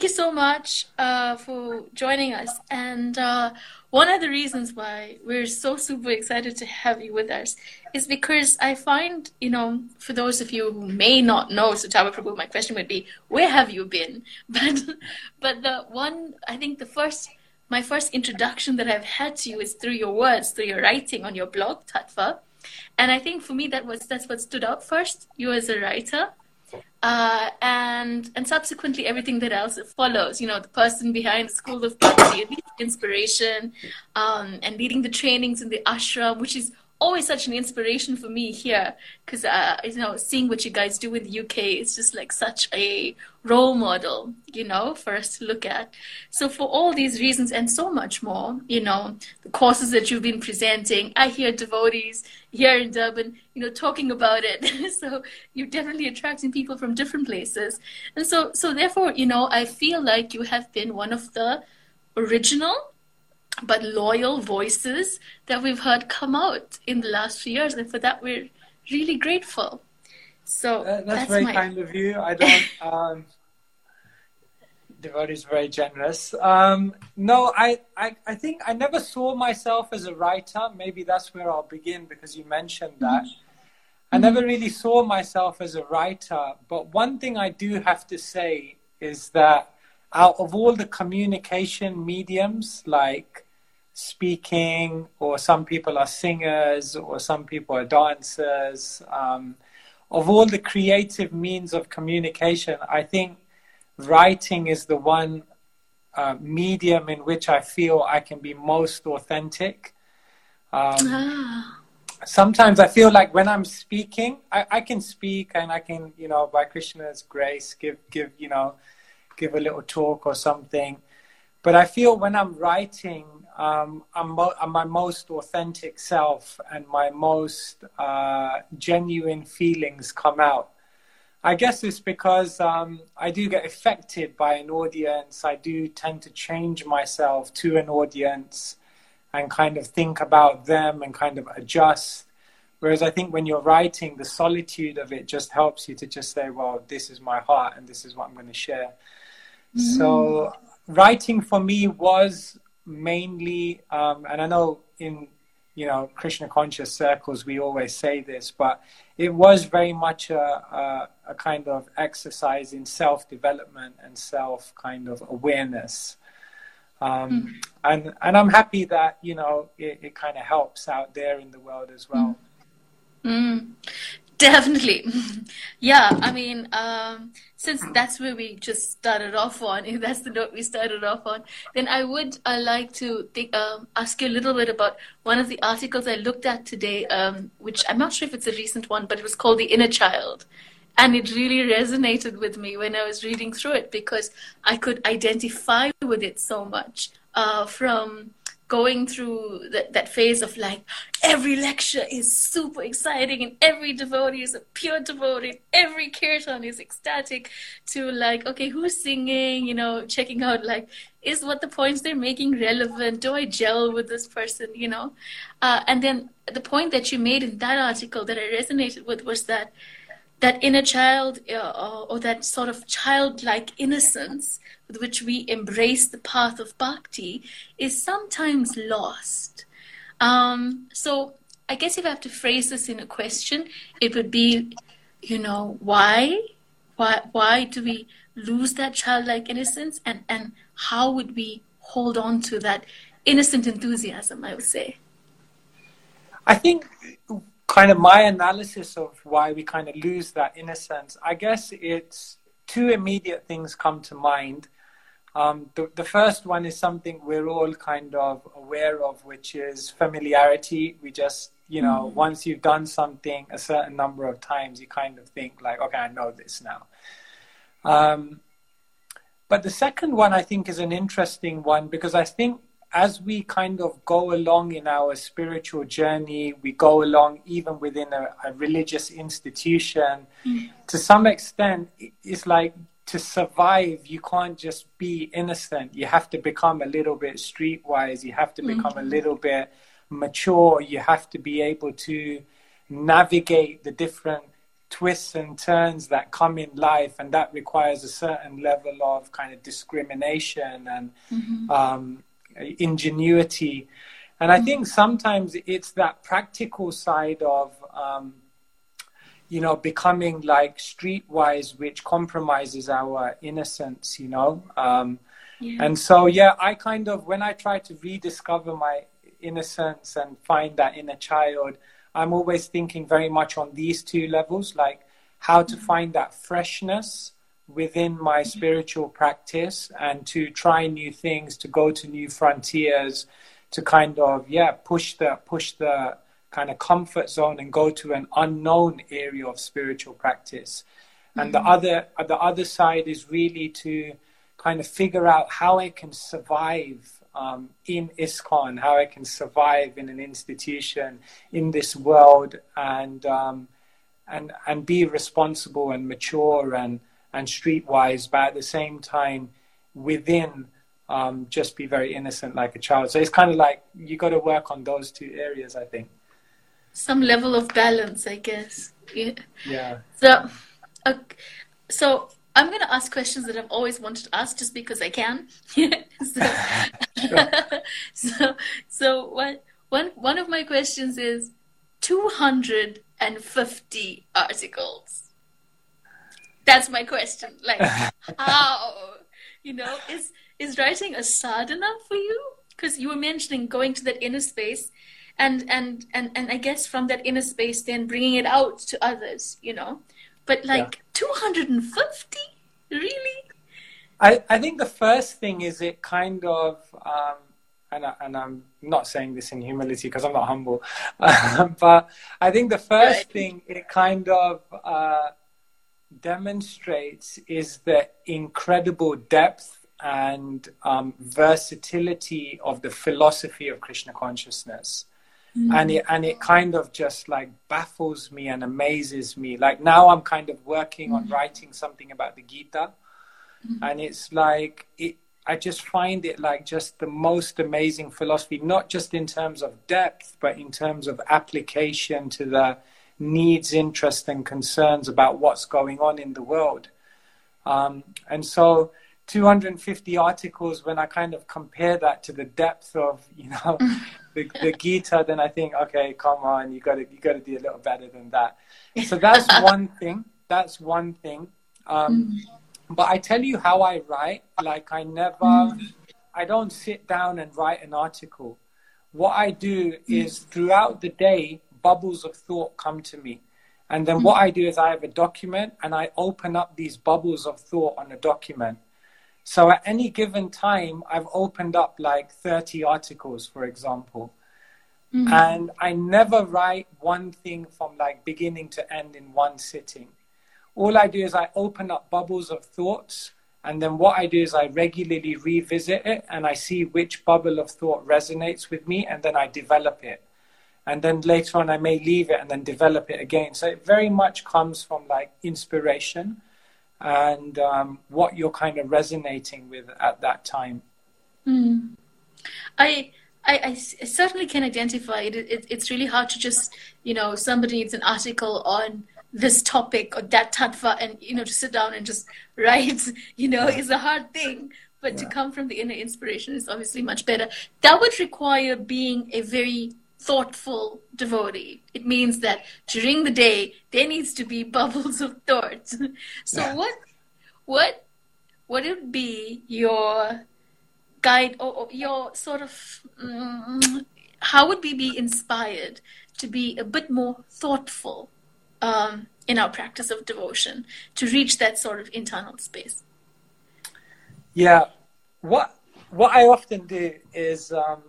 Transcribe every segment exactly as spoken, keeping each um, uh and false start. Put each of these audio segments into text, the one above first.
so much uh, for joining us. And uh, one of the reasons why we're so super excited to have you with us is because I find, you know, for those of you who may not know Sutapa Prabhu, my question would be, where have you been? But, but the one, I think the first, my first introduction that I've had to you is through your words, through your writing on your blog, Tattva. And I think for me, that was that's what stood out first, you as a writer. Uh, and and subsequently everything that else follows, you know, the person behind the School of Bhakti, inspiration, um, and leading the trainings in the ashram, which is always such an inspiration for me here, because uh, you know, seeing what you guys do in the U K is just like such a role model, you know, for us to look at. So for all these reasons and so much more, you know, the courses that you've been presenting, I hear devotees here in Durban, you know, talking about it. So you're definitely attracting people from different places. And so, so therefore, you know, I feel like you have been one of the original but loyal voices that we've heard come out in the last few years. And for that, we're really grateful. So uh, that's, that's very my... kind of you. I don't, um, devotee is very generous. Um, no, I, I, I think I never saw myself as a writer. Maybe that's where I'll begin, because you mentioned that. Mm-hmm. I never really saw myself as a writer. But one thing I do have to say is that out of all the communication mediums, like speaking, or some people are singers, or some people are dancers, um, of all the creative means of communication, I think writing is the one uh, medium in which I feel I can be most authentic. Um, ah. Sometimes I feel like when I'm speaking, I, I can speak and I can, you know, by Krishna's grace, give, give, you know, give a little talk or something. But I feel when I'm writing, um, I'm, mo- I'm my most authentic self, and my most uh, genuine feelings come out. I guess it's because um, I do get affected by an audience. I do tend to change myself to an audience and kind of think about them and kind of adjust. Whereas I think when you're writing, the solitude of it just helps you to just say, well, this is my heart and this is what I'm going to share. Mm. So writing for me was mainly, um, and I know in, you know, Krishna conscious circles, we always say this, but it was very much a, a, a kind of exercise in self-development and self kind of awareness. Um, mm. and, and I'm happy that, you know, it, it kind of helps out there in the world as well. Mm. Definitely. Yeah, I mean, um, since that's where we just started off on, if that's the note we started off on, then I would uh, like to think, um, ask you a little bit about one of the articles I looked at today, um, which I'm not sure if it's a recent one, but it was called The Inner Child. And it really resonated with me when I was reading through it, because I could identify with it so much uh, from going through that, that phase of like, every lecture is super exciting and every devotee is a pure devotee, every kirtan is ecstatic, to like, okay, who's singing, you know, checking out like, is what the points they're making relevant? Do I gel with this person, you know? Uh, and then the point that you made in that article that I resonated with was that that inner child, uh, or that sort of childlike innocence with which we embrace the path of bhakti is sometimes lost. Um, so I guess if I have to phrase this in a question, it would be, you know, why? Why, why do we lose that childlike innocence? And, and how would we hold on to that innocent enthusiasm, I would say? I think kind of my analysis of why we kind of lose that innocence, I guess it's two immediate things come to mind. Um, the, the first one is something we're all kind of aware of, which is familiarity. We just, you know, mm-hmm. once you've done something a certain number of times, you kind of think like, okay, I know this now. Um, but the second one, I think, is an interesting one, because I think as we kind of go along in our spiritual journey, we go along even within a, a religious institution, mm. to some extent, it's like to survive, you can't just be innocent. You have to become a little bit streetwise. You have to become mm. a little bit mature. You have to be able to navigate the different twists and turns that come in life, and that requires a certain level of kind of discrimination and mm-hmm. um, ingenuity. And I mm-hmm. think sometimes it's that practical side of, um, you know, becoming like streetwise, which compromises our innocence, you know. Um, yeah. And so, yeah, I kind of, when I try to rediscover my innocence and find that inner child, I'm always thinking very much on these two levels, like how to find that freshness within my spiritual practice and to try new things, to go to new frontiers, to kind of, yeah, push the, push the kind of comfort zone and go to an unknown area of spiritual practice. And mm-hmm. the other, the other side is really to kind of figure out how I can survive Um, in ISKCON, how I can survive in an institution in this world, and um, and and be responsible and mature and and streetwise, but at the same time within um, just be very innocent like a child. So it's kind of like you got to work on those two areas, I think. Some level of balance, I guess. Yeah. Yeah. So, uh, so. I'm going to ask questions that I've always wanted to ask just because I can. so, so, so one, one, one of my questions is two hundred fifty articles. That's my question. Like, how, you know, is, is writing a sadhana for you? Because you were mentioning going to that inner space and, and, and, and I guess from that inner space, then bringing it out to others, you know. But like yeah. two hundred fifty? Really? I, I think the first thing is it kind of, um, and, I, and I'm not saying this in humility because I'm not humble, but I think the first right. thing it kind of uh, demonstrates is the incredible depth and um, versatility of the philosophy of Krishna consciousness. Mm-hmm. And it and it kind of just like baffles me and amazes me. Like now I'm kind of working mm-hmm. on writing something about the Gita, mm-hmm. and it's like it. I just find it like just the most amazing philosophy, not just in terms of depth, but in terms of application to the needs, interests, and concerns about what's going on in the world. Um, and so two hundred fifty articles, when I kind of compare that to the depth of, you know, the, the Gita, then I think, okay, come on, you got to you got to do a little better than that. So that's one thing. That's one thing. Um, mm. But I tell you how I write. Like I never, mm. I don't sit down and write an article. What I do is throughout the day, bubbles of thought come to me. And then mm. what I do is I have a document and I open up these bubbles of thought on a document. So at any given time, I've opened up like thirty articles, for example. Mm-hmm. And I never write one thing from like beginning to end in one sitting. All I do is I open up bubbles of thoughts. And then what I do is I regularly revisit it and I see which bubble of thought resonates with me. And then I develop it. And then later on, I may leave it and then develop it again. So it very much comes from like inspiration and um, what you're kind of resonating with at that time. Mm. I, I, I certainly can identify it. It, it. It's really hard to just, you know, somebody needs an article on this topic or that tattva and, you know, to sit down and just write, you know, is a hard thing. But yeah. to come from the inner inspiration is obviously much better. That would require being a very thoughtful devotee. It means that during the day there needs to be bubbles of thoughts. So yeah. what what what would be your guide or, or your sort of um, how would we be inspired to be a bit more thoughtful um, in our practice of devotion to reach that sort of internal space? Yeah, what what I often do is um,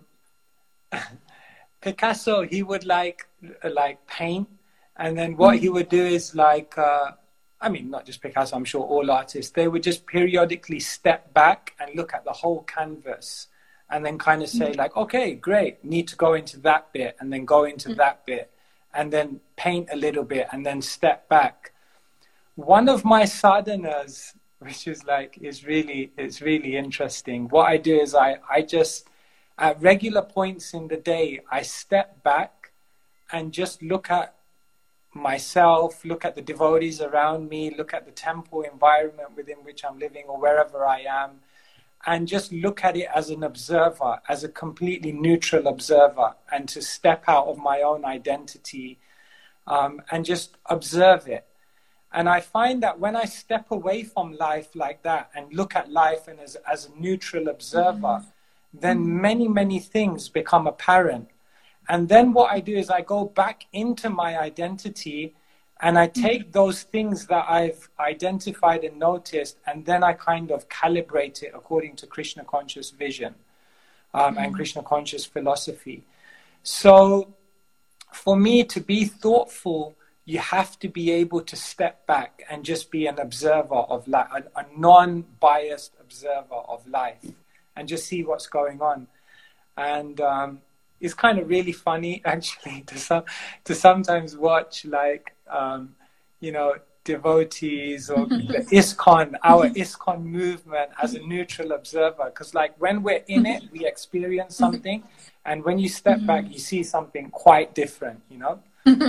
Picasso, he would like like paint, and then what mm-hmm. he would do is like, uh, I mean, not just Picasso, I'm sure all artists, they would just periodically step back and look at the whole canvas and then kind of say mm-hmm. like, okay, great, need to go into that bit and then go into mm-hmm. that bit and then paint a little bit and then step back. One of my sadhanas, which is like, is really, it's really interesting. What I do is I, I just, at regular points in the day, I step back and just look at myself, look at the devotees around me, look at the temple environment within which I'm living or wherever I am, and just look at it as an observer, as a completely neutral observer, and to step out of my own identity um, and just observe it. And I find that when I step away from life like that and look at life and as, as a neutral observer, mm-hmm. then many, many things become apparent. And then what I do is I go back into my identity and I take those things that I've identified and noticed, and then I kind of calibrate it according to Krishna conscious vision um, mm. and Krishna conscious philosophy. So for me to be thoughtful, you have to be able to step back and just be an observer of life, a, a non-biased observer of life, and just see what's going on. And um, it's kind of really funny, actually, to some, to sometimes watch, like, um, you know, devotees or the ISKCON, our ISKCON movement as a neutral observer. Because, like, when we're in it, we experience something. And when you step back, you see something quite different, you know?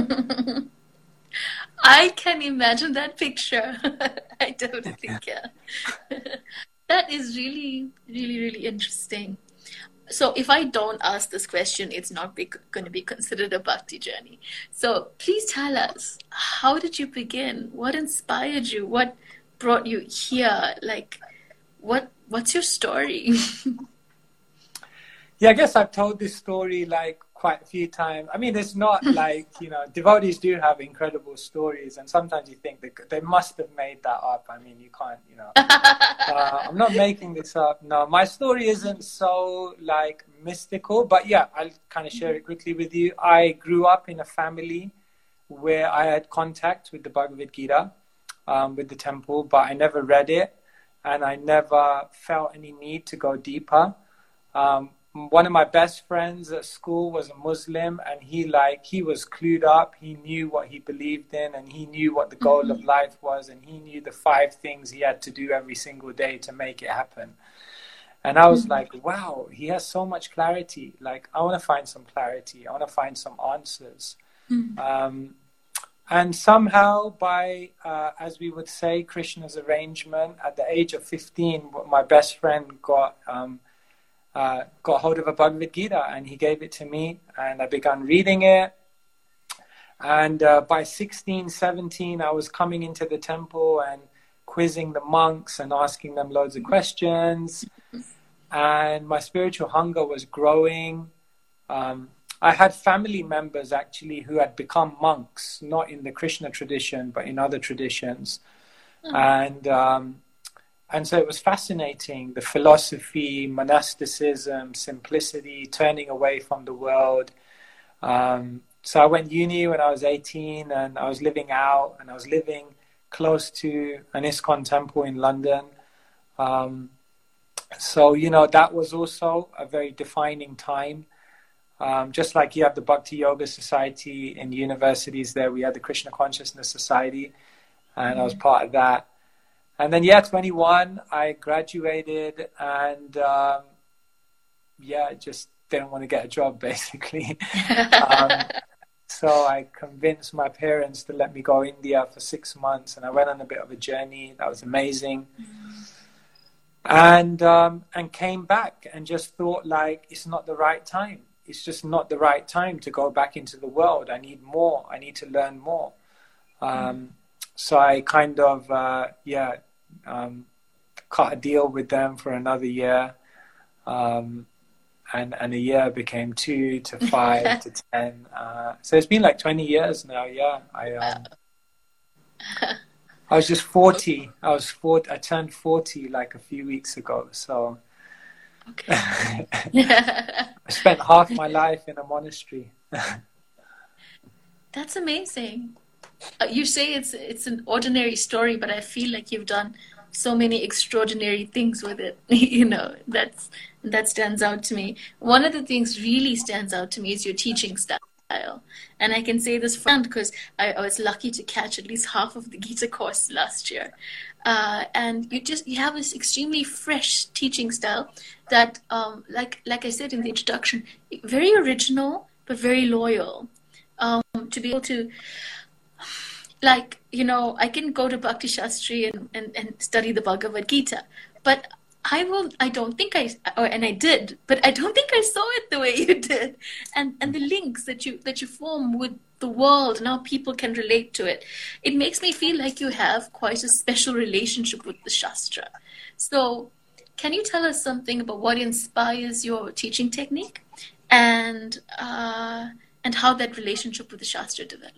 I can imagine that picture. I don't think, yeah. That is really, really, really interesting. So if I don't ask this question, it's not be, going to be considered a bhakti journey. So please tell us, how did you begin? What inspired you? What brought you here? Like, what what's your story? Yeah, I guess I've told this story like quite a few times. I mean, it's not like, you know, devotees do have incredible stories, and sometimes you think they, they must have made that up. I mean, you can't, you know. uh, I'm not making this up. No, my story isn't so like mystical, but yeah, I'll kind of share it quickly with you. I grew up in a family where I had contact with the Bhagavad Gita, um, with the temple, but I never read it, and I never felt any need to go deeper. Um, One of my best friends at school was a Muslim, and he like he was clued up. He knew what he believed in, and he knew what the goal of life was, and he knew the five things he had to do every single day to make it happen. And I was like, wow, he has so much clarity. Like, I want to find some clarity. I want to find some answers. Mm-hmm. Um, and somehow by, uh, as we would say, Krishna's arrangement, at the age of fifteen, my best friend got... Um, Uh, got hold of a Bhagavad Gita, and he gave it to me, and I began reading it. And uh, by sixteen, seventeen, I was coming into the temple and quizzing the monks and asking them loads of questions. And my spiritual hunger was growing. Um, I had family members actually who had become monks, not in the Krishna tradition, but in other traditions. Mm-hmm. And um, And so it was fascinating, the philosophy, monasticism, simplicity, turning away from the world. Um, so I went uni when I was eighteen, and I was living out, and I was living close to an ISKCON temple in London. Um, so, you know, that was also a very defining time. Um, just like you have the Bhakti Yoga Society in universities there, we had the Krishna Consciousness Society, and I was part of that. And then, yeah, twenty-one, I graduated, and um, yeah, just didn't want to get a job, basically. um, so I convinced my parents to let me go to India for six months, and I went on a bit of a journey. That was amazing. And um, and came back and just thought, like, it's not the right time. It's just not the right time to go back into the world. I need more. I need to learn more. Um, so I kind of, uh, yeah, um, cut a deal with them for another year. Um, and, and a year became two to five to ten. Uh, so it's been like twenty years now, yeah. I um, I was just forty. I was forty, I turned forty like a few weeks ago. So okay. I spent half my life in a monastery. That's amazing. Uh, you say it's it's an ordinary story, but I feel like you've done so many extraordinary things with it. You know, that's that stands out to me. One of the things really stands out to me is your teaching style. And I can say this because I, I was lucky to catch at least half of the Gita course last year. Uh, and you just you have this extremely fresh teaching style that, um, like like I said in the introduction, very original but very loyal. Um, to be able to like, you know, I can go to Bhakti Shastri and, and, and study the Bhagavad Gita, but I will, I don't think I, or, and I did, but I don't think I saw it the way you did. And, and the links that you, that you form with the world, and how people can relate to it. It makes me feel like you have quite a special relationship with the Shastra. So can you tell us something about what inspires your teaching technique, and, uh, and how that relationship with the Shastra developed?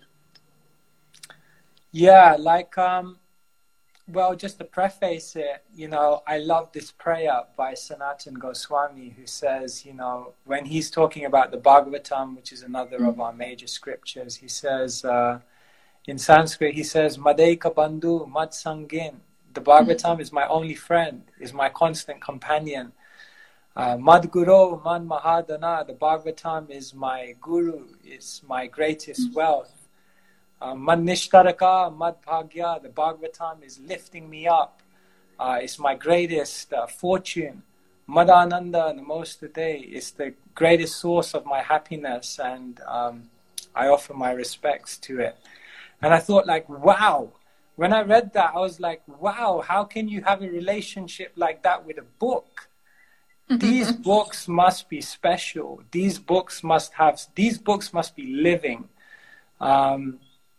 Yeah, like, um, well, just to preface it, you know, I love this prayer by Sanatana Goswami, who says, you know, when he's talking about the Bhagavatam, which is another mm-hmm. of our major scriptures, he says, uh, in Sanskrit, he says, Madeka Bandhu Mad Sangin. The Bhagavatam mm-hmm. is my only friend, is my constant companion. Uh, Mad Guru Man Mahadana, the Bhagavatam is my guru, it's my greatest mm-hmm. wealth. Uh, Mad Nishtaraka, Mad Bhagya, the Bhagavatam is lifting me up. Uh, it's my greatest uh, fortune. Madananda, Namostate, is the greatest source of my happiness, and um, I offer my respects to it. And I thought, like, wow. When I read that, I was like, wow, how can you have a relationship like that with a book? These books must be special. These books must have, these books must be living. Um,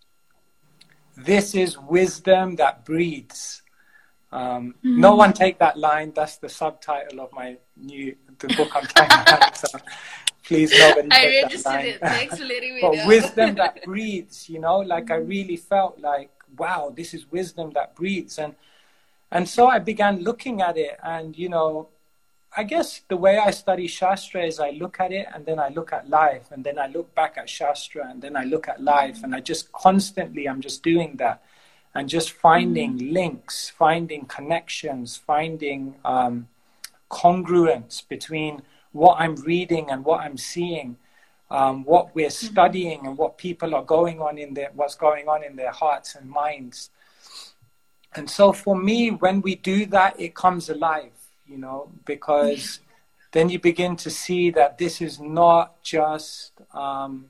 This is wisdom that breathes. Um, mm. No one take that line. That's the subtitle of my new the book I'm trying to write. So please, nobody I take registered that line. It. Thanks for letting me But know. wisdom that breathes. You know, like I really felt like, wow, this is wisdom that breathes, and and so I began looking at it, and you know, I guess the way I study Shastra is I look at it and then I look at life, and then I look back at Shastra and then I look at life, and I just constantly, I'm just doing that and just finding mm-hmm. links, finding connections, finding um, congruence between what I'm reading and what I'm seeing, um, what we're mm-hmm. studying and what people are going on in their, what's going on in their hearts and minds. And so for me, when we do that, it comes alive. You know, because then you begin to see that this is not just, um,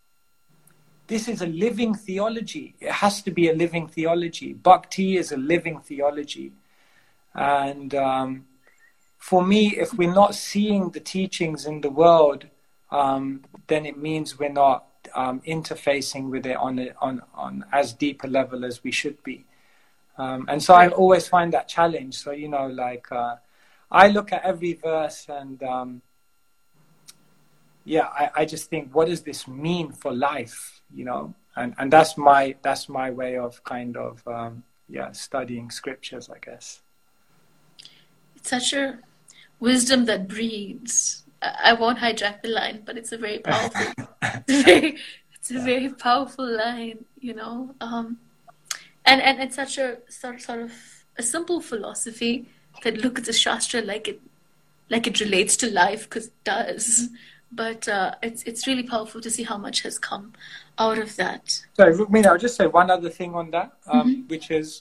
this is a living theology. It has to be a living theology. Bhakti is a living theology. And um, for me, if we're not seeing the teachings in the world, um, then it means we're not um, interfacing with it on, a, on, on as deep a level as we should be. Um, and so I always find that challenge. So, you know, like... Uh, I look at every verse and, um, yeah, I, I just think, what does this mean for life, you know? And and that's my that's my way of kind of, um, yeah, studying scriptures, I guess. It's such a wisdom that breathes. I won't hijack the line, but it's a very powerful, it's a very, it's a yeah. very powerful line, you know? Um, and, and it's such a sort, sort of a simple philosophy that look at the Shastra like it, like it relates to life, because it does. But uh, it's it's really powerful to see how much has come out of that. Sorry, Rukmini, I'll just say one other thing on that, um, mm-hmm. which is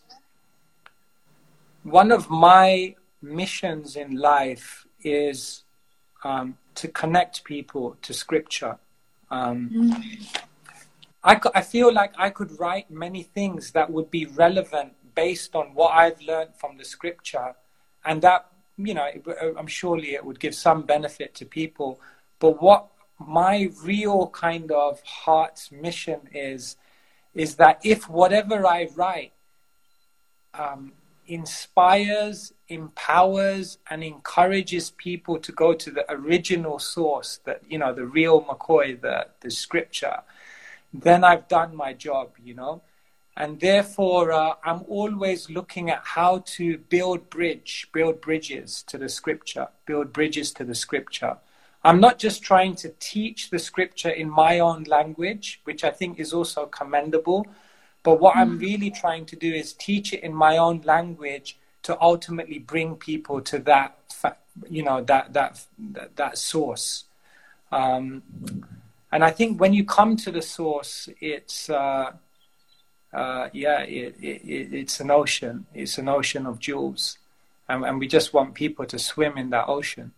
one of my missions in life is um, to connect people to Scripture. Um, mm-hmm. I, I feel like I could write many things that would be relevant based on what I've learned from the Scripture. And that, you know, I'm surely it would give some benefit to people. But what my real kind of heart's mission is, is that if whatever I write um, inspires, empowers, and encourages people to go to the original source, that, you know, the real McCoy, the, the Scripture, then I've done my job, you know. And therefore, uh, I'm always looking at how to build bridge, build bridges to the Scripture, build bridges to the Scripture. I'm not just trying to teach the Scripture in my own language, which I think is also commendable, but what mm. I'm really trying to do is teach it in my own language to ultimately bring people to that, you know, that that that, that source. Um, and I think when you come to the source, it's. Uh, Uh, yeah, it, it, it's an ocean. It's an ocean of jewels. And, and we just want people to swim in that ocean.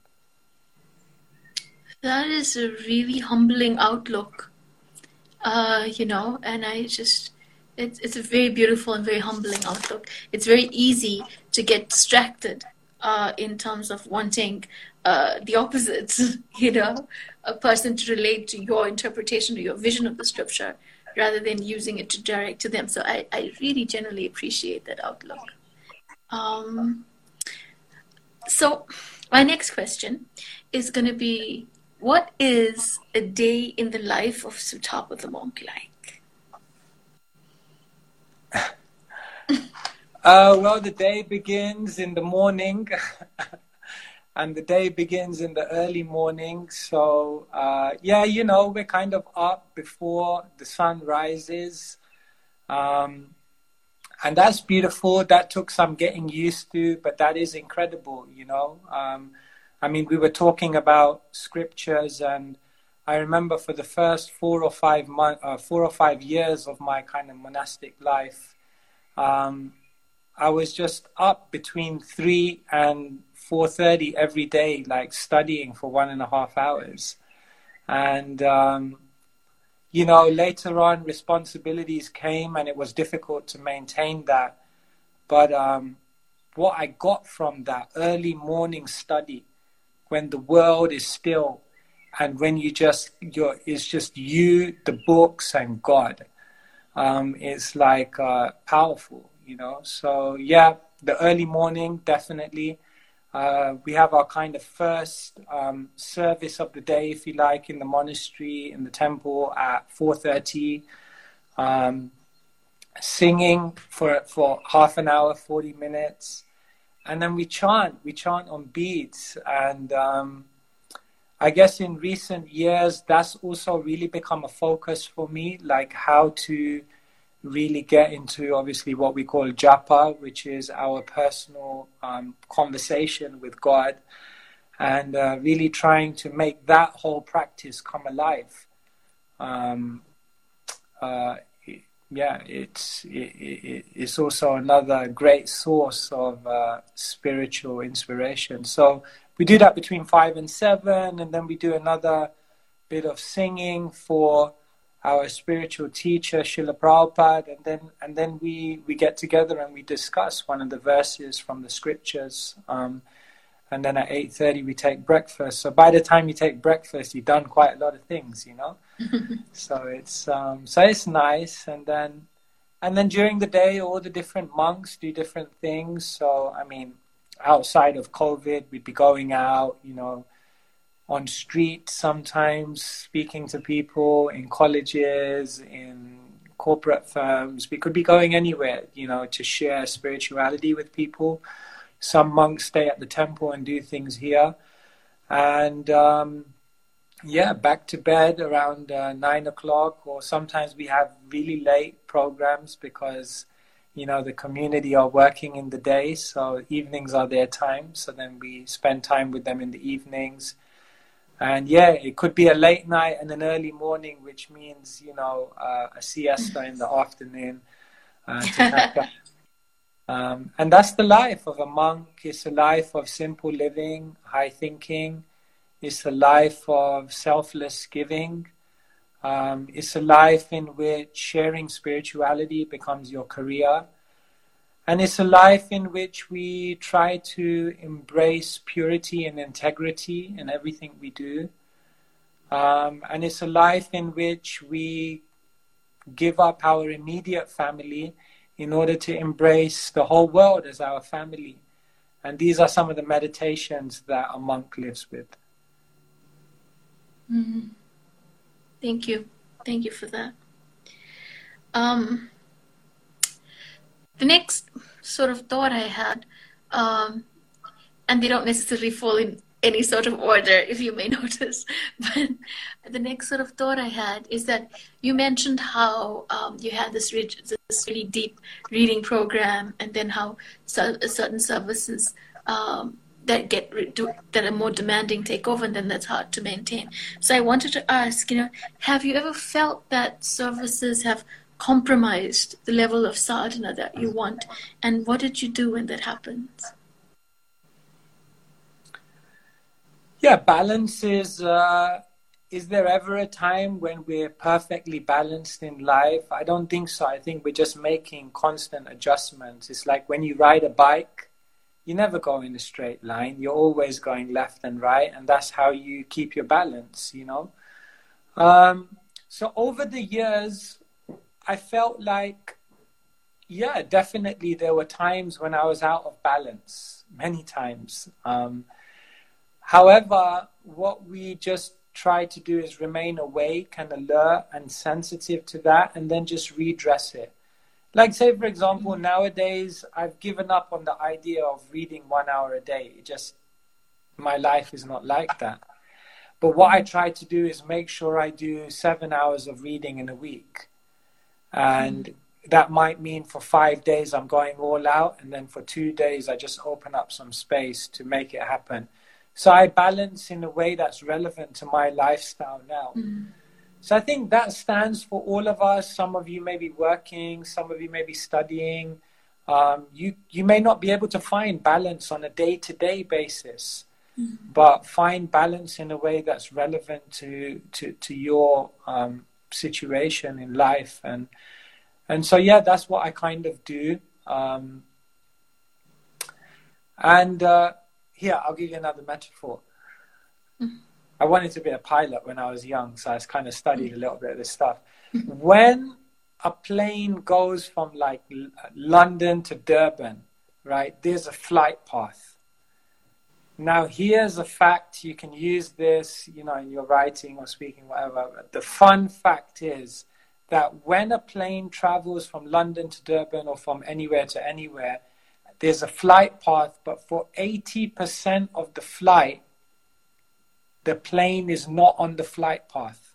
That is a really humbling outlook, uh, you know, and I just, It's it's a very beautiful and very humbling outlook. It's very easy to get distracted uh, in terms of wanting uh, the opposites, you know, a person to relate to your interpretation or your vision of the scripture rather than using it to direct to them. So I, I really generally appreciate that outlook. Um, so my next question is going to be, what is a day in the life of Sutapa the monk like? Uh, well, the day begins in the morning, and the day begins in the early morning. So, uh, yeah, you know, we're kind of up before the sun rises. Um, and that's beautiful. That took some getting used to, but that is incredible, you know. Um, I mean, we were talking about scriptures, and I remember for the first four or five months, uh, four or five years of my kind of monastic life, um, I was just up between three and four thirty every day, like studying for one and a half hours. And, um, you know, later on responsibilities came and it was difficult to maintain that. But um, what I got from that early morning study, when the world is still and when you just, you're, it's just you, the books and God, um, it's like uh, powerful. You know, so yeah, the early morning, definitely. Uh, we have our kind of first um, service of the day, if you like, in the monastery, in the temple at four thirty. Um, singing for for half an hour, forty minutes. And then we chant, we chant on beads. And um, I guess in recent years, that's also really become a focus for me, like how to really get into obviously what we call japa, which is our personal um, conversation with God, and uh, really trying to make that whole practice come alive. Um, uh, it, yeah, it's it, it, it's also another great source of uh, spiritual inspiration. So we do that between five and seven, and then we do another bit of singing for our spiritual teacher, Srila Prabhupada, and then and then we, we get together and we discuss one of the verses from the scriptures. Um, and then at eight thirty we take breakfast. So by the time you take breakfast, you've done quite a lot of things, you know. so it's um, so it's nice. And then and then during the day, all the different monks do different things. So I mean, outside of COVID, we'd be going out, you know, on street sometimes, speaking to people in colleges, in corporate firms. We could be going anywhere, you know, to share spirituality with people. Some monks stay at the temple and do things here. And um, yeah, back to bed around uh, nine o'clock, or sometimes we have really late programs because, you know, the community are working in the day, so evenings are their time. So then we spend time with them in the evenings. And yeah, it could be a late night and an early morning, which means, you know, uh, a siesta in the afternoon uh, to catch up. Um, and that's the life of a monk. It's a life of simple living, high thinking. It's a life of selfless giving. Um, it's a life in which sharing spirituality becomes your career. And it's a life in which we try to embrace purity and integrity in everything we do. Um, and it's a life in which we give up our immediate family in order to embrace the whole world as our family. And these are some of the meditations that a monk lives with. Mm-hmm. Thank you. Thank you for that. Um, The next sort of thought I had, um, and they don't necessarily fall in any sort of order, if you may notice, but the next sort of thought I had is that you mentioned how um, you had this, rich, this really deep reading program, and then how certain services um, that get that are more demanding take over, and then that's hard to maintain. So I wanted to ask, you know, have you ever felt that services have compromised the level of sadhana that you want, and what did you do when that happens? Yeah, balance is uh, is there ever a time when we're perfectly balanced in life? I don't think so. I think we're just making constant adjustments. It's like when you ride a bike, you never go in a straight line. You're always going left and right, and that's how you keep your balance, you know? Um, so over the years, I felt like, yeah, definitely there were times when I was out of balance, many times. Um, however, what we just try to do is remain awake and alert and sensitive to that, and then just redress it. Like, say, for example, mm-hmm. nowadays, I've given up on the idea of reading one hour a day. It just, my life is not like that. But what I try to do is make sure I do seven hours of reading in a week. And mm-hmm. that might mean for five days I'm going all out, and then for two days I just open up some space to make it happen. So I balance in a way that's relevant to my lifestyle now. Mm-hmm. So I think that stands for all of us. Some of you may be working, some of you may be studying. Um, you, you may not be able to find balance on a day-to-day basis, mm-hmm. but find balance in a way that's relevant to, to, to your um, situation in life. And, and so, yeah, that's what I kind of do. Um, and uh, here, I'll give you another metaphor. Mm-hmm. I wanted to be a pilot when I was young, so I kind of studied a little bit of this stuff. When a plane goes from like London to Durban, right, there's a flight path. Now, here's a fact. You can use this, you know, in your writing or speaking, whatever. But the fun fact is that when a plane travels from London to Durban or from anywhere to anywhere, there's a flight path, but for eighty percent of the flight, the plane is not on the flight path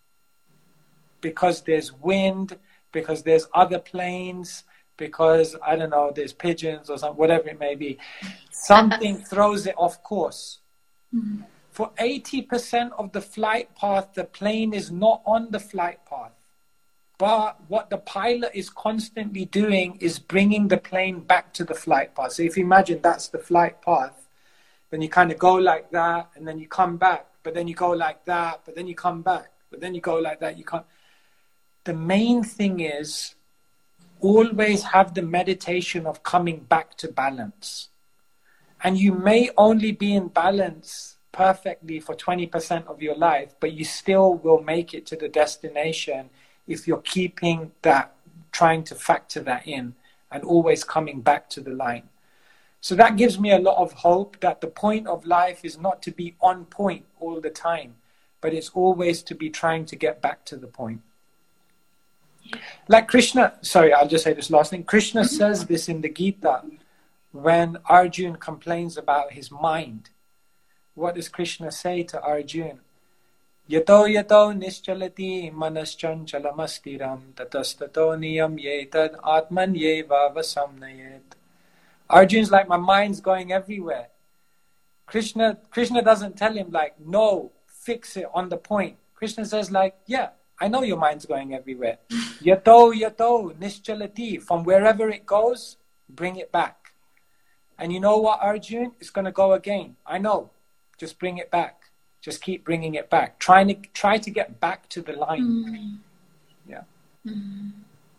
because there's wind, because there's other planes, because, I don't know, there's pigeons or something, whatever it may be. Something throws it off course. Mm-hmm. For eighty percent of the flight path, the plane is not on the flight path. But what the pilot is constantly doing is bringing the plane back to the flight path. So if you imagine that's the flight path, then you kind of go like that, and then you come back, but then you go like that, but then you come back, but then you go like that, you can't. The main thing is always have the meditation of coming back to balance. And you may only be in balance perfectly for twenty percent of your life, but you still will make it to the destination if you're keeping that, trying to factor that in and always coming back to the line. So that gives me a lot of hope that the point of life is not to be on point all the time, but it's always to be trying to get back to the point. Yeah. Like Krishna, sorry, I'll just say this last thing. Krishna mm-hmm. says this in the Gita when Arjun complains about his mind. What does Krishna say to Arjun? Yato yato nischalati manaschanchalamasstiram tatastato niyam yetad atman yeva vasamnayet. Arjun's like, my mind's going everywhere. Krishna, Krishna doesn't tell him like, no, fix it on the point. Krishna says like, yeah, I know your mind's going everywhere. Yato, yato, nischalati. From wherever it goes, bring it back. And you know what, Arjun? It's going to go again. I know. Just bring it back. Just keep bringing it back. Trying to, try to get back to the line. Mm. Yeah. Mm.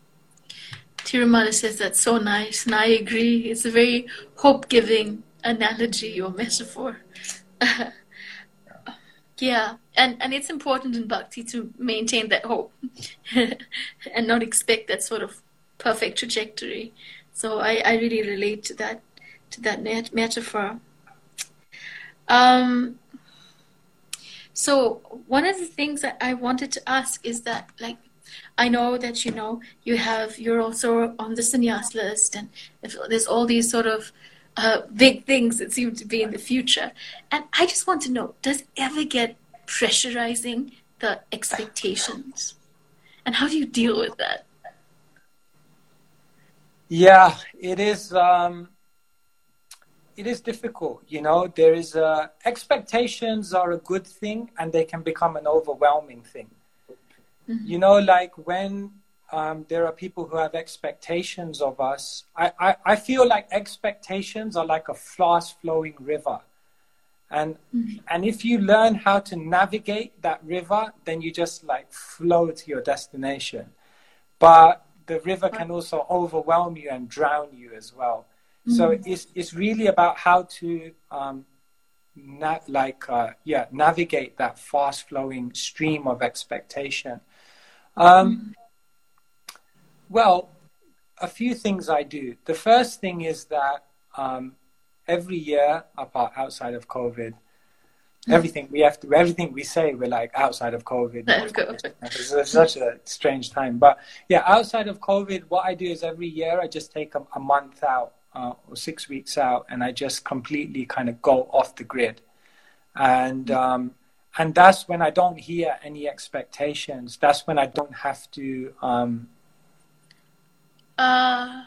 Tirumala says that's so nice, and I agree. It's a very hope-giving analogy or metaphor. Yeah, and, and it's important in bhakti to maintain that hope and not expect that sort of perfect trajectory. So I, I really relate to that to that met- metaphor. Um. So one of the things that I wanted to ask is that, like, I know that, you know, you have, you're also on the sannyas list, and if there's all these sort of uh, big things that seem to be in the future. And I just want to know, does it ever get pressurizing, the expectations? And how do you deal with that? Yeah, it is, um, it is difficult, you know. There is, uh, expectations are a good thing, and they can become an overwhelming thing. You know, like when um, there are people who have expectations of us, I, I, I feel like expectations are like a fast-flowing river. And Mm-hmm. and if you learn how to navigate that river, then you just like flow to your destination. But the river can also overwhelm you and drown you as well. So Mm-hmm. it's it's really about how to um, na- like uh, yeah navigate that fast flowing stream of expectation. Um, well, a few things I do. The first thing is that um, every year, apart outside of COVID, everything we have to, everything we say, we're like outside of COVID. Let's go. It's, it's such a strange time, but yeah, outside of COVID, what I do is every year I just take a, a month out uh, or six weeks out, and I just completely kind of go off the grid, and um, and that's when I don't hear any expectations. That's when I don't have to. Um, Uh,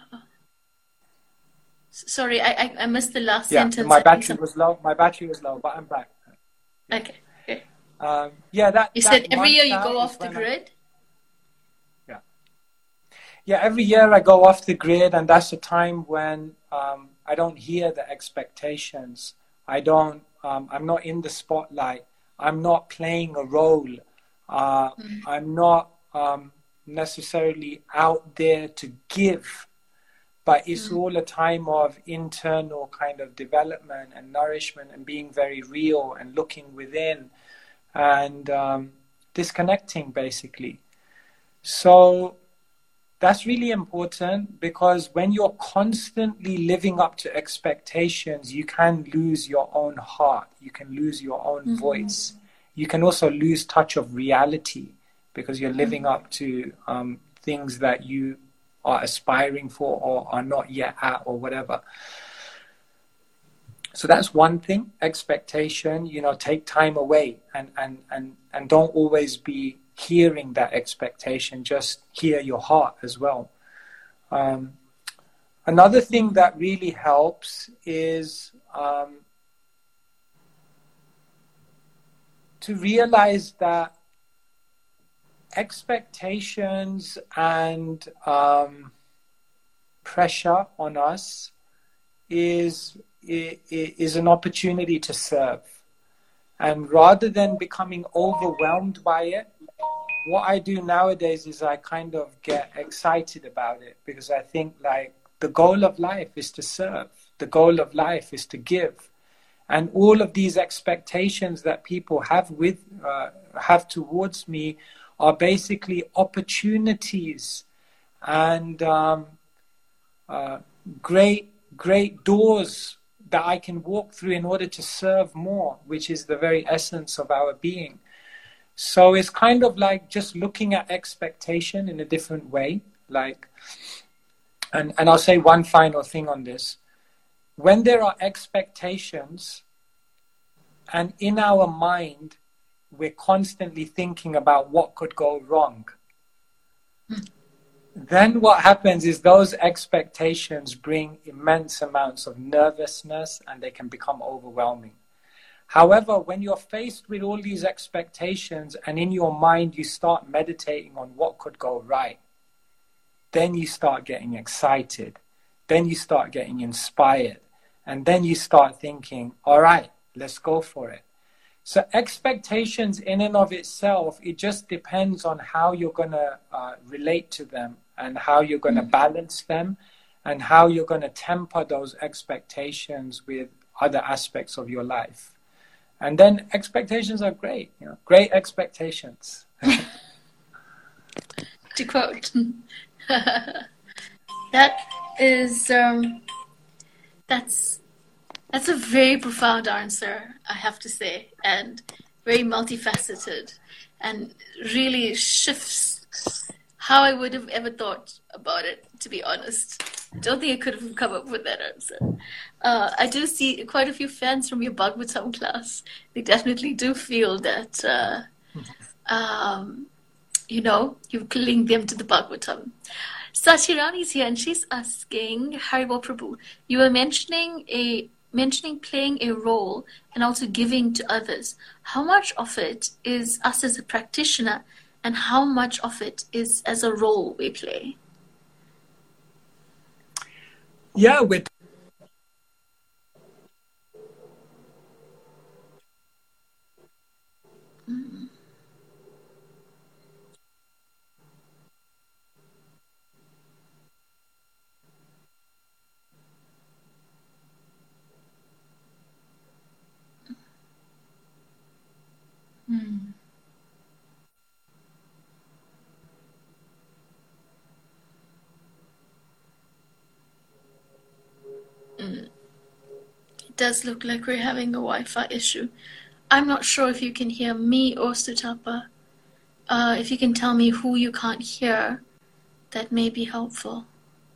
sorry, I, I I missed the last yeah, sentence. my I think battery some- was low. My battery was low, but I'm back. Okay. Okay. Um, yeah, that You that said every month year you out go is off the when I- grid? Yeah. Yeah, every year I go off the grid, and that's a time when um, I don't hear the expectations. I don't, um, I'm not in the spotlight. I'm not playing a role. Uh, Mm. I'm not um, necessarily out there to give, but it's Mm. all a time of internal kind of development and nourishment and being very real and looking within and um, disconnecting basically. So that's really important, because when you're constantly living up to expectations, you can lose your own heart. You can lose your own Mhm. voice. You can also lose touch of reality because you're living up to um, things that you are aspiring for or are not yet at or whatever. So that's one thing, expectation, you know, take time away and, and, and, and don't always be hearing that expectation, just hear your heart as well. Um, another thing that really helps is um, to realize that expectations and um, pressure on us is, is an opportunity to serve. And rather than becoming overwhelmed by it, what I do nowadays is I kind of get excited about it, because I think like the goal of life is to serve. The goal of life is to give. And all of these expectations that people have with uh, have towards me are basically opportunities and um, uh, great, great doors that I can walk through in order to serve more, which is the very essence of our being. So it's kind of like just looking at expectation in a different way. Like, and, and I'll say one final thing on this. When there are expectations and in our mind, we're constantly thinking about what could go wrong, then what happens is those expectations bring immense amounts of nervousness and they can become overwhelming. However, when you're faced with all these expectations and in your mind you start meditating on what could go right, then you start getting excited, then you start getting inspired, and then you start thinking, all right, let's go for it. So expectations in and of itself, it just depends on how you're going to uh, relate to them and how you're going to balance them and how you're going to temper those expectations with other aspects of your life. And then expectations are great, you know, great expectations. To quote. That is, um, that's, that's a very profound answer, I have to say, and very multifaceted, and really shifts how I would have ever thought about it, to be honest. I don't think I could have come up with that answer. Uh, I do see quite a few fans from your Bhagavatam class. They definitely do feel that, uh, um, you know, you've linked them to the Bhagavatam. Sachirani's here and she's asking, Haribol Prabhu, you were mentioning a mentioning playing a role and also giving to others. How much of it is us as a practitioner and how much of it is as a role we play? Yeah, with does look like we're having a Wi-Fi issue. I'm not sure if you can hear me or Sutapa. Uh, if you can tell me who you can't hear, that may be helpful.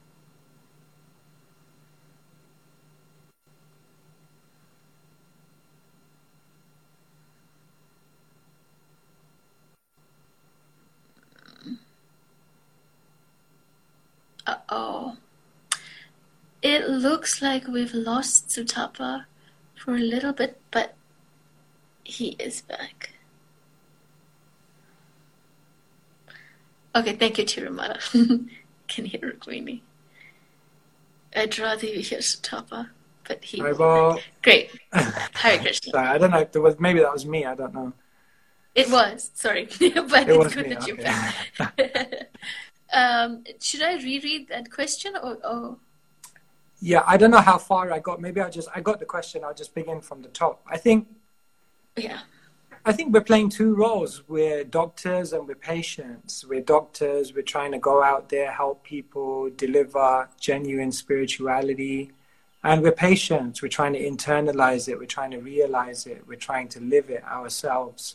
Uh-oh. It looks like we've lost Sutapa for a little bit, but he is back. Okay, thank you, Tirumala. Can hear Rukmini. I'd rather you hear Sutapa, but he will be back. Great. Hare Krishna. Sorry, I don't know if there was, maybe that was me, I don't know. It was, sorry. But it it's was good me, that you're okay. back. um, should I reread that question or... or... Yeah, I don't know how far I got. Maybe I just, I got the question, I'll just begin from the top. I think... Yeah. I think we're playing two roles. We're doctors and we're patients. We're doctors, we're trying to go out there, help people, deliver genuine spirituality. And we're patients, we're trying to internalize it, we're trying to realize it, we're trying to live it ourselves.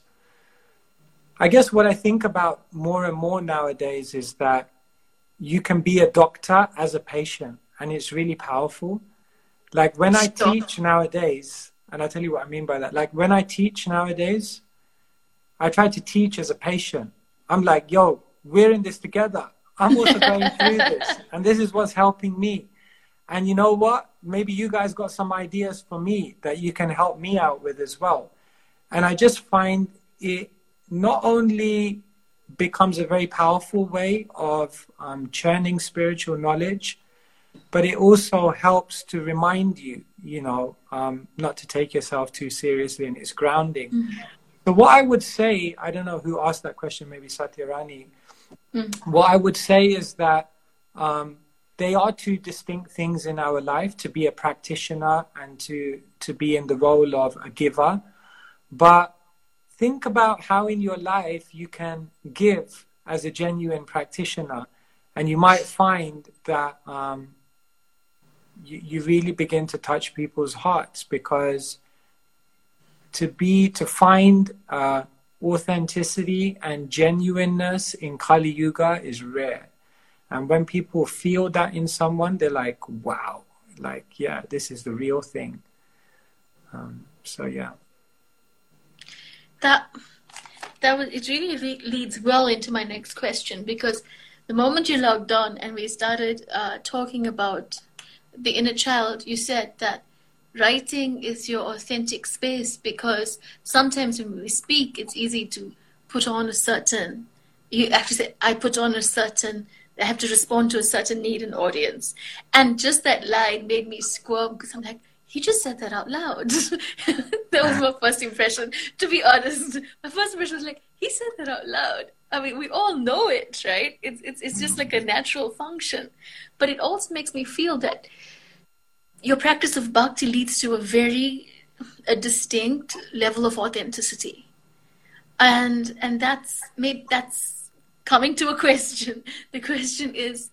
I guess what I think about more and more nowadays is that you can be a doctor as a patient, and it's really powerful. Like when I Stop. teach nowadays, and I'll tell you what I mean by that. Like when I teach nowadays, I try to teach as a patient. I'm like, yo, we're in this together. I'm also going through this. And this is what's helping me. And you know what? Maybe you guys got some ideas for me that you can help me out with as well. And I just find it not only becomes a very powerful way of um, churning spiritual knowledge, but it also helps to remind you, you know, um, not to take yourself too seriously, and it's grounding. Mm-hmm. So what I would say, I don't know who asked that question, maybe Satyarani. Mm-hmm. What I would say is that um, they are two distinct things in our life, to be a practitioner and to, to be in the role of a giver. But think about how in your life you can give as a genuine practitioner, and you might find that um, you, you really begin to touch people's hearts, because to be, to find uh, authenticity and genuineness in Kali Yuga is rare. And when people feel that in someone, they're like, wow, like, yeah, this is the real thing. Um, so, yeah. That, that was, it really re- leads well into my next question, because the moment you logged on and we started uh, talking about the inner child, you said that writing is your authentic space, because sometimes when we speak, it's easy to put on a certain, you actually say, I put on a certain, I have to respond to a certain need in audience. And just that line made me squirm, because I'm like, he just said that out loud. That was my first impression, to be honest. My first impression was like, he said that out loud. I mean, we all know it, right? It's, it's, it's just like a natural function. But it also makes me feel that your practice of bhakti leads to a very a distinct level of authenticity. And and that's maybe that's coming to a question. The question is,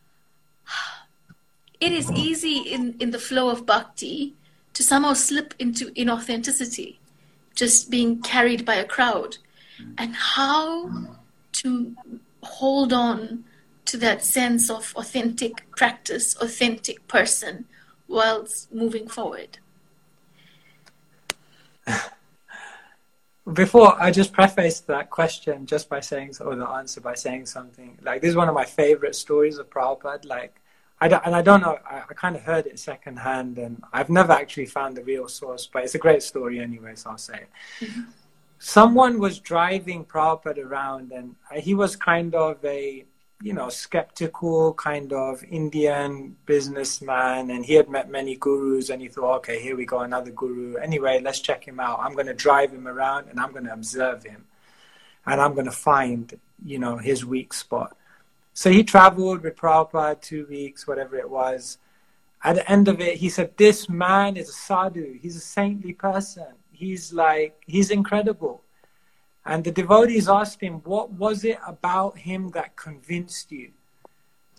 it is easy in, in the flow of bhakti to somehow slip into inauthenticity, just being carried by a crowd. And how to hold on to that sense of authentic practice, authentic person, whilst moving forward. Before, I just prefaced that question just by saying, or the answer by saying something. Like, this is one of my favorite stories of Prabhupada. Like, I don't, and I don't know, I, I kind of heard it secondhand, and I've never actually found the real source, but it's a great story anyway, so I'll say it. Mm-hmm. Someone was driving Prabhupada around, and he was kind of a, you know, skeptical kind of Indian businessman, and he had met many gurus, and he thought, okay, here we go, another guru. Anyway, let's check him out. I'm going to drive him around, and I'm going to observe him, and I'm going to find, you know, his weak spot. So he traveled with Prabhupada two weeks, whatever it was. At the end of it, he said, this man is a sadhu. He's a saintly person. He's like, he's incredible. And the devotees asked him, what was it about him that convinced you?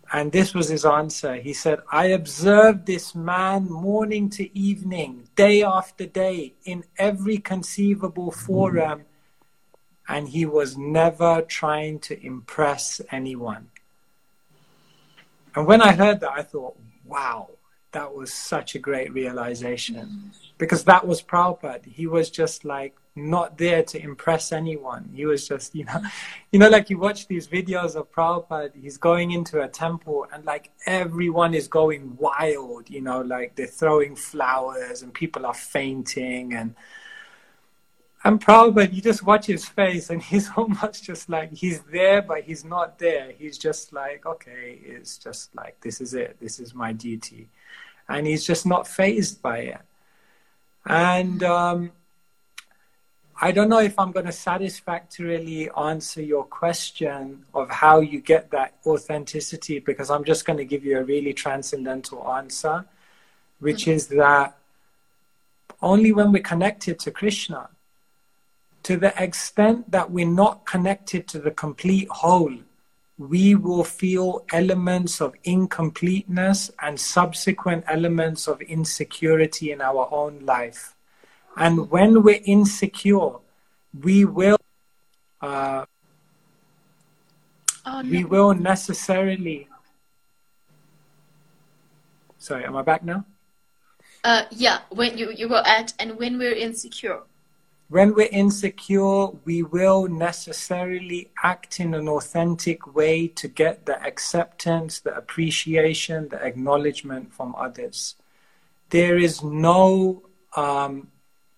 And this was his answer. He said, I observed this man morning to evening, day after day, in every conceivable forum, and he was never trying to impress anyone. And when I heard that, I thought, wow, that was such a great realization. Because that was Prabhupada. He was just like not there to impress anyone. He was just, you know, you know, like you watch these videos of Prabhupada, he's going into a temple and like everyone is going wild, you know, like they're throwing flowers and people are fainting. And, and Prabhupada, you just watch his face and he's almost just like, he's there, but he's not there. He's just like, okay, it's just like, this is it. This is my duty. And he's just not fazed by it. And um, I don't know if I'm going to satisfactorily answer your question of how you get that authenticity, because I'm just going to give you a really transcendental answer, which mm-hmm. is that only when we're connected to Krishna, to the extent that we're not connected to the complete whole, we will feel elements of incompleteness and subsequent elements of insecurity in our own life. And when we're insecure, we will uh, oh, no. we will necessarily... Sorry, am I back now? Uh, yeah, when you, you were at, and when we're insecure. When we're insecure, we will necessarily act in an authentic way to get the acceptance, the appreciation, the acknowledgement from others. There is no um,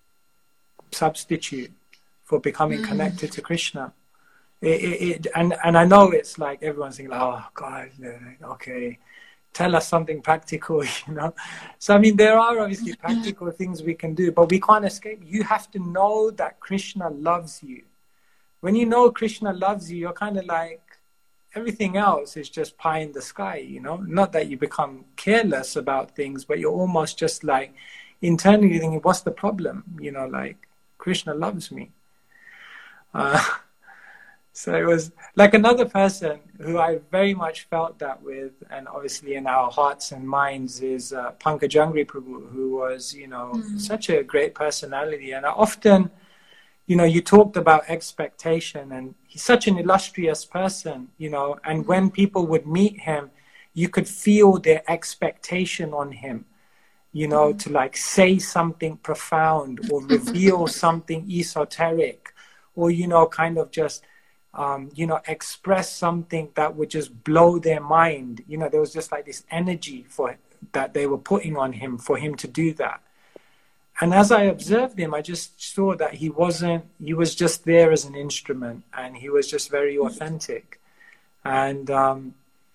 substitute for becoming mm. connected to Krishna. It, it, it, and, and I know it's like everyone's thinking, oh, God, okay, tell us something practical, you know. So, I mean, there are obviously practical things we can do, but we can't escape. You have to know that Krishna loves you. When you know Krishna loves you, you're kind of like, everything else is just pie in the sky, you know. Not that you become careless about things, but you're almost just like internally thinking, what's the problem? You know, like, Krishna loves me. Uh, So it was like another person who I very much felt that with, and obviously in our hearts and minds, is uh, Pankaj Jangri Prabhu, who was, you know, mm-hmm. such a great personality. And I often, you know, you talked about expectation, and he's such an illustrious person, you know, and mm-hmm. when people would meet him, you could feel their expectation on him, you know, mm-hmm. to like say something profound or reveal something esoteric, or, you know, kind of just, Um, you know, express something that would just blow their mind. You know, there was just like this energy for that they were putting on him for him to do that. And as I observed him, I just saw that he wasn't, he was just there as an instrument, and he was just very authentic. And um,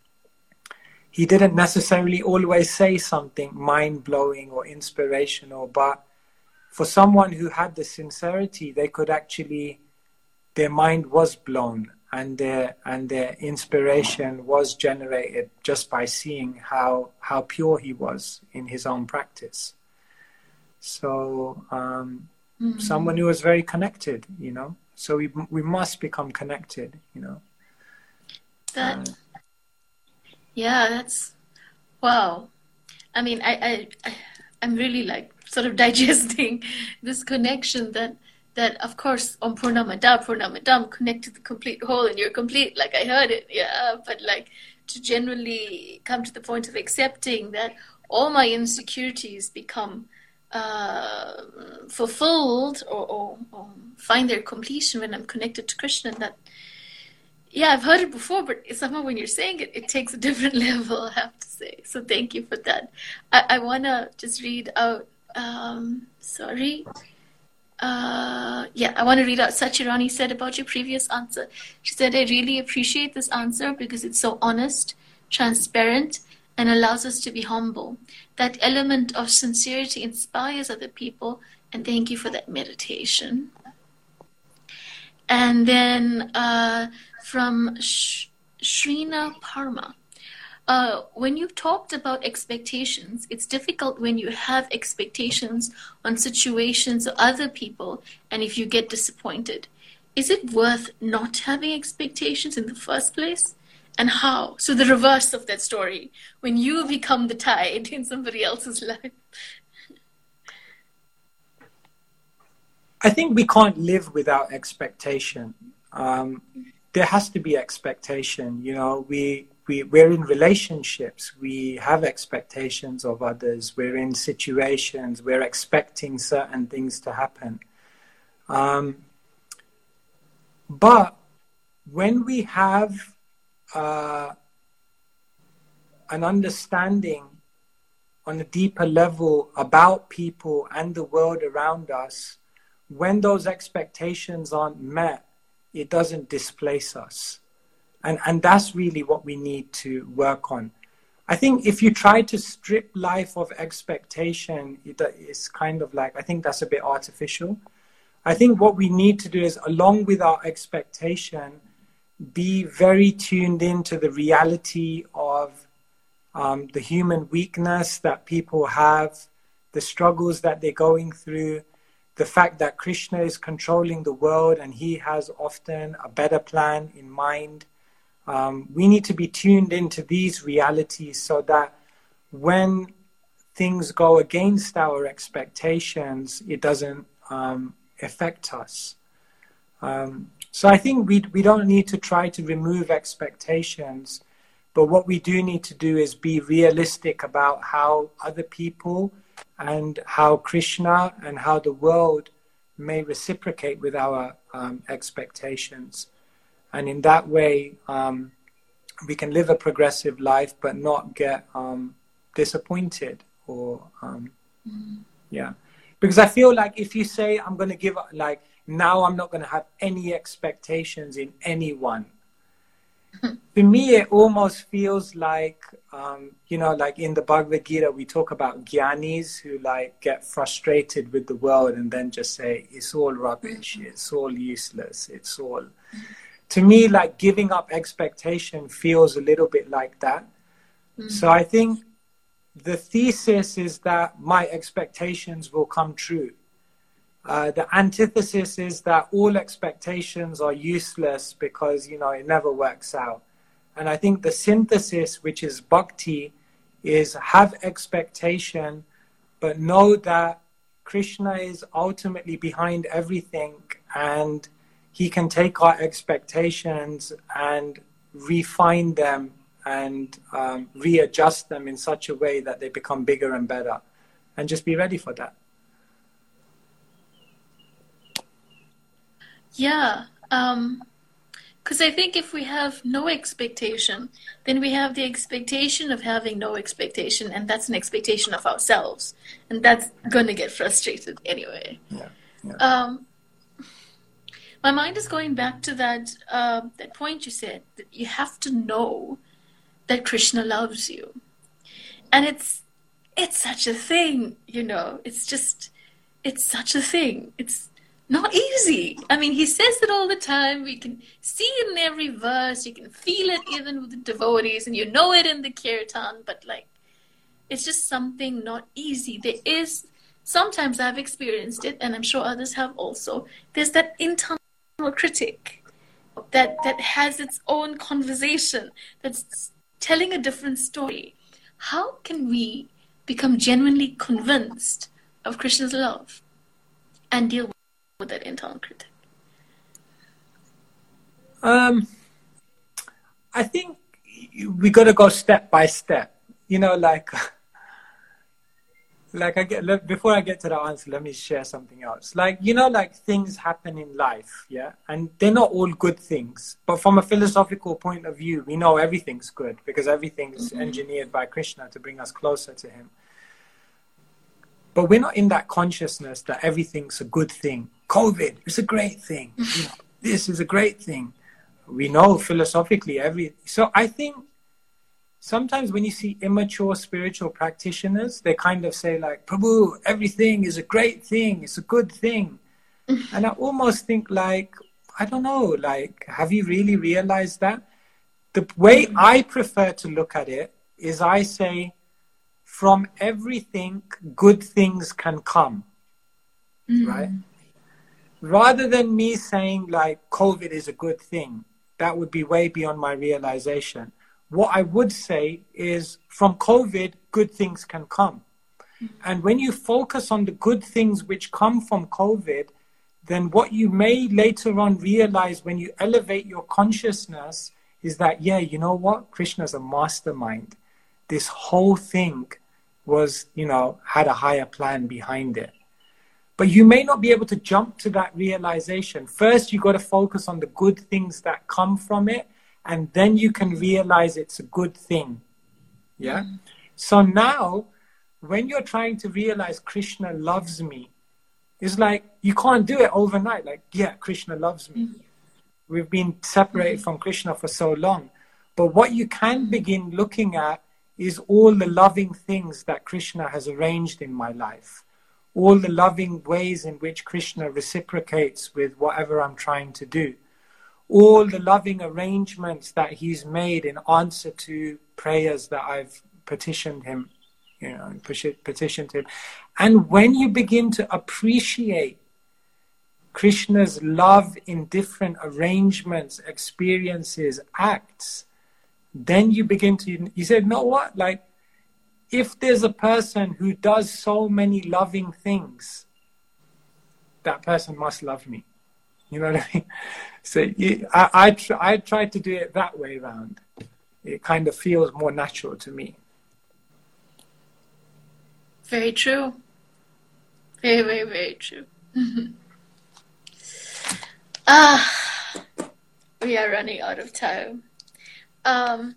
he didn't necessarily always say something mind-blowing or inspirational, but for someone who had the sincerity, they could actually, their mind was blown, and their and their inspiration was generated just by seeing how how pure he was in his own practice. So um, mm-hmm. someone who was very connected, you know. So we we must become connected, you know. That, uh, yeah, that's wow. I mean, I I I'm really like sort of digesting this connection that. That, of course, Om Purnamada, Purnamadam, connect to the complete whole, and you're complete, like I heard it, yeah. But like to generally come to the point of accepting that all my insecurities become uh, fulfilled or, or, or find their completion when I'm connected to Krishna. That, yeah, I've heard it before, but somehow when you're saying it, it takes a different level, I have to say. So thank you for that. I, I want to just read out, um, sorry. Uh, yeah, I want to read out Sachirani said about your previous answer. She said, I really appreciate this answer because it's so honest, transparent, and allows us to be humble. That element of sincerity inspires other people, and thank you for that meditation. And then uh, from Sh- Shrina Parma. Uh, when you talked about expectations, it's difficult when you have expectations on situations or other people, and if you get disappointed. Is it worth not having expectations in the first place? And how? So the reverse of that story, when you become the tide in somebody else's life. I think we can't live without expectation. Um, there has to be expectation. You know, we, we, we're in relationships. We have expectations of others. We're in situations. We're expecting certain things to happen. Um, but when we have uh, an understanding on a deeper level about people and the world around us, when those expectations aren't met, it doesn't displace us. And, and that's really what we need to work on. I think if you try to strip life of expectation, it, it's kind of like, I think that's a bit artificial. I think what we need to do is, along with our expectation, be very tuned into the reality of um, the human weakness that people have, the struggles that they're going through, the fact that Krishna is controlling the world and he has often a better plan in mind. Um, we need to be tuned into these realities so that when things go against our expectations, it doesn't um, affect us. Um, so I think we we don't need to try to remove expectations, but what we do need to do is be realistic about how other people and how Krishna and how the world may reciprocate with our um, expectations. And in that way, um, we can live a progressive life, but not get um, disappointed or, um, mm-hmm. yeah. Because I feel like if you say, I'm going to give up, like, now I'm not going to have any expectations in anyone. To me, it almost feels like, um, you know, like in the Bhagavad Gita, we talk about jnanis who like get frustrated with the world and then just say, it's all rubbish, it's all useless, it's all... To me, like giving up expectation feels a little bit like that. Mm-hmm. So I think the thesis is that my expectations will come true. Uh, the antithesis is that all expectations are useless because, you know, it never works out. And I think the synthesis, which is bhakti, is have expectation, but know that Krishna is ultimately behind everything and he can take our expectations and refine them and um, readjust them in such a way that they become bigger and better. And just be ready for that. Yeah, um, because I think if we have no expectation, then we have the expectation of having no expectation, and that's an expectation of ourselves, and that's going to get frustrated anyway. Yeah, yeah. Um, my mind is going back to that uh, that point you said, that you have to know that Krishna loves you, and it's it's such a thing, you know. It's just it's such a thing. It's not easy. I mean, he says it all the time. We can see it in every verse. You can feel it even with the devotees, and you know it in the kirtan. But like, it's just something not easy. There is, sometimes I've experienced it, and I'm sure others have also. There's that internal critic that that has its own conversation, that's telling a different story. How can we become genuinely convinced of Krishna's love and deal with with that internal critic? Um, I think we got to go step by step. You know, like, like I get before I get to the answer, let me share something else. Like, you know, like things happen in life, yeah, and they're not all good things. But from a philosophical point of view, we know everything's good because everything is mm-hmm. engineered by Krishna to bring us closer to him. But we're not in that consciousness that everything's a good thing. COVID is a great thing. You know, this is a great thing. We know philosophically every... So I think sometimes when you see immature spiritual practitioners, they kind of say like, Prabhu, everything is a great thing. It's a good thing. And I almost think like, I don't know, like, have you really realized that? The way I prefer to look at it is I say, from everything, good things can come, mm. right? Rather than me saying like COVID is a good thing, that would be way beyond my realization. What I would say is from COVID, good things can come. And when you focus on the good things which come from COVID, then what you may later on realize when you elevate your consciousness is that, yeah, you know what? Krishna's a mastermind. This whole thing was, you know, had a higher plan behind it. But you may not be able to jump to that realization. First, you got to focus on the good things that come from it, and then you can realize it's a good thing. Yeah? Mm. So now, when you're trying to realize Krishna loves me, it's like you can't do it overnight. Like, yeah, Krishna loves me. Mm. We've been separated mm. from Krishna for so long. But what you can begin looking at is all the loving things that Krishna has arranged in my life. All the loving ways in which Krishna reciprocates with whatever I'm trying to do. All the loving arrangements that he's made in answer to prayers that I've petitioned him, you know, petitioned him. And when you begin to appreciate Krishna's love in different arrangements, experiences, acts, then you begin to, you say, know what, like, if there's a person who does so many loving things, that person must love me. You know what I mean? So you, I, I, tr- I try to do it that way around. It kind of feels more natural to me. Very true. Very, very, very true. Ah, we are running out of time. Um,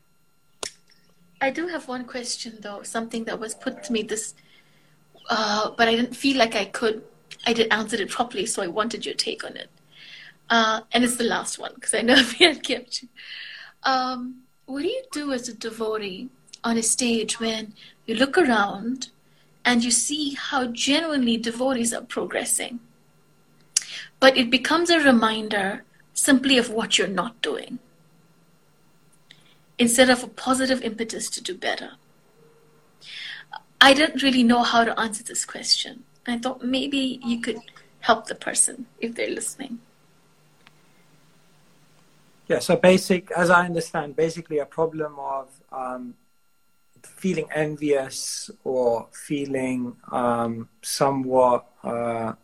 I do have one question, though, something that was put to me this, uh, but I didn't feel like I could, I didn't answer it properly, so I wanted your take on it. Uh, and it's the last one, because I know we had kept you. Um, what do you do as a devotee on a stage when you look around and you see how genuinely devotees are progressing, but it becomes a reminder simply of what you're not doing, instead of a positive impetus to do better? I didn't really know how to answer this question. I thought maybe you could help the person if they're listening. Yeah, so basic, as I understand, basically a problem of um, feeling envious or feeling um, somewhat, uh,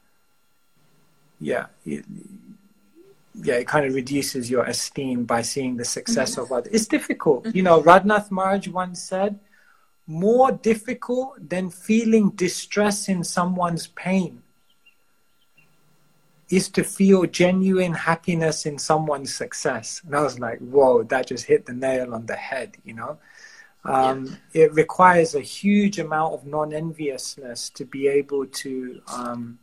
yeah, it, yeah, it kind of reduces your esteem by seeing the success mm-hmm. of others. It's difficult. Mm-hmm. You know, Radhanath Maharaj once said, more difficult than feeling distress in someone's pain is to feel genuine happiness in someone's success. And I was like, whoa, that just hit the nail on the head, you know? Um, yeah. It requires a huge amount of non-enviousness to be able to... Um,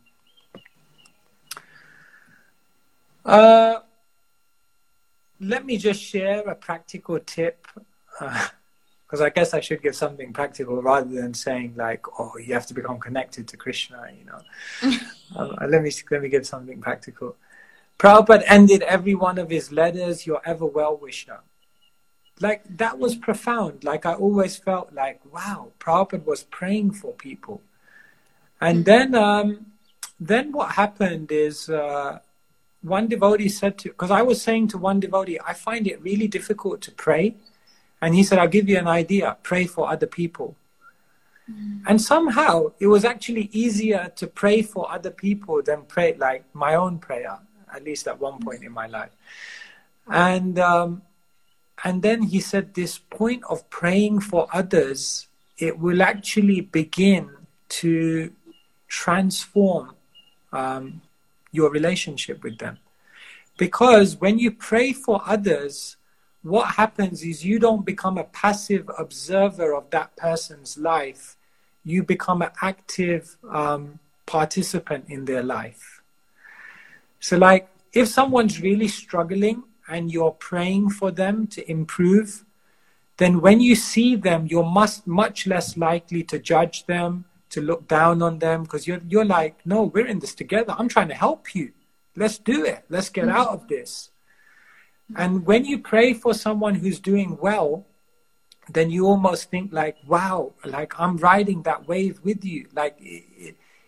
uh, let me just share a practical tip. Uh, Because I guess I should give something practical rather than saying like, oh, you have to become connected to Krishna, you know. um, let me let me give something practical. Prabhupada ended every one of his letters, "Your ever well-wisher." Like, that was profound. Like, I always felt like, wow, Prabhupada was praying for people. And then, um, then what happened is uh, one devotee said to, because I was saying to one devotee, I find it really difficult to pray. And he said, I'll give you an idea, pray for other people. Mm. And somehow it was actually easier to pray for other people than pray like my own prayer, at least at one point in my life. And, um, and then he said, this point of praying for others, it will actually begin to transform um, your relationship with them. Because when you pray for others, what happens is you don't become a passive observer of that person's life. You become an active um, participant in their life. So like, if someone's really struggling and you're praying for them to improve, then when you see them, you're much, much less likely to judge them, to look down on them, because you're, you're like, no, we're in this together. I'm trying to help you. Let's do it. Let's get out of this. And when you pray for someone who's doing well, then you almost think like, wow, like I'm riding that wave with you. Like it, it,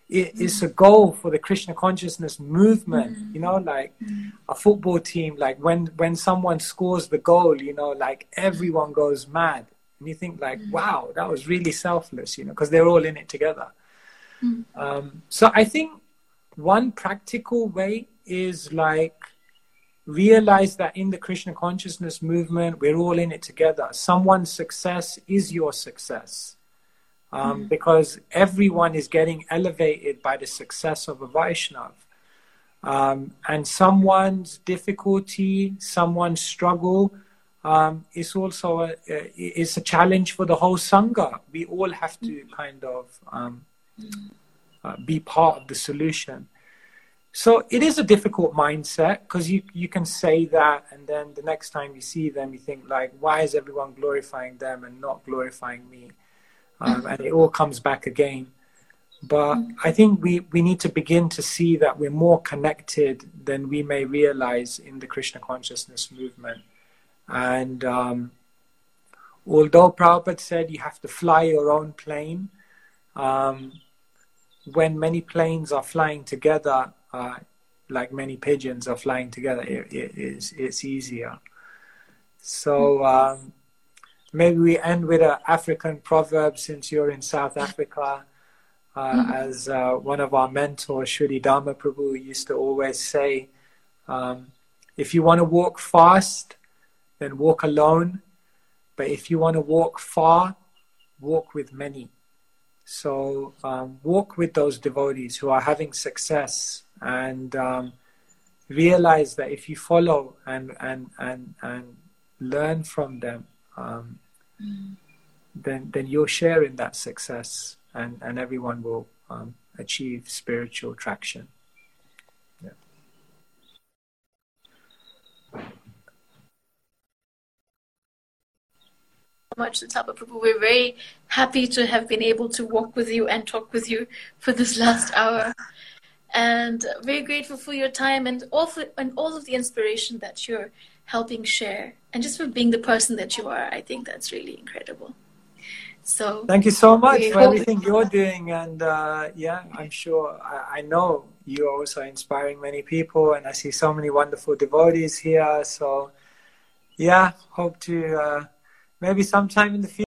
it, it's a goal for the Krishna consciousness movement. You know, like a football team, like when when someone scores the goal, you know, like everyone goes mad, and you think like, wow, that was really selfless, you know, because they're all in it together. Um, so I think one practical way is like realize that in the Krishna consciousness movement, we're all in it together. Someone's success is your success. Um, mm. Because everyone is getting elevated by the success of a Vaishnav. Um, and someone's difficulty, someone's struggle, um, is also a, a, is a challenge for the whole Sangha. We all have to kind of um, mm. uh, be part of the solution. So it is a difficult mindset, because you, you can say that, and then the next time you see them, you think like, why is everyone glorifying them and not glorifying me? Um, and it all comes back again. But I think we, we need to begin to see that we're more connected than we may realize in the Krishna consciousness movement. And um, although Prabhupada said you have to fly your own plane, um, when many planes are flying together, uh, like many pigeons are flying together, it, it is, it's easier. So um, maybe we end with an African proverb, since you're in South Africa. Uh, mm-hmm. As uh, one of our mentors, Shuddhi Dharma Prabhu, used to always say, um, if you want to walk fast, then walk alone. But if you want to walk far, walk with many. So um, walk with those devotees who are having success, and um, realize that if you follow and, and, and, and learn from them, um, mm. then, then you'll share in that success. And, and everyone will um, achieve spiritual traction. Yeah. So much, Tathapa Prabhu. We're very happy to have been able to walk with you and talk with you for this last hour. And very grateful for your time and all, for, and all of the inspiration that you're helping share. And just for being the person that you are, I think that's really incredible. So thank you so much for everything you're doing, and uh, yeah, I'm sure I, I know you're also inspiring many people, and I see so many wonderful devotees here. So yeah, hope to uh, maybe sometime in the future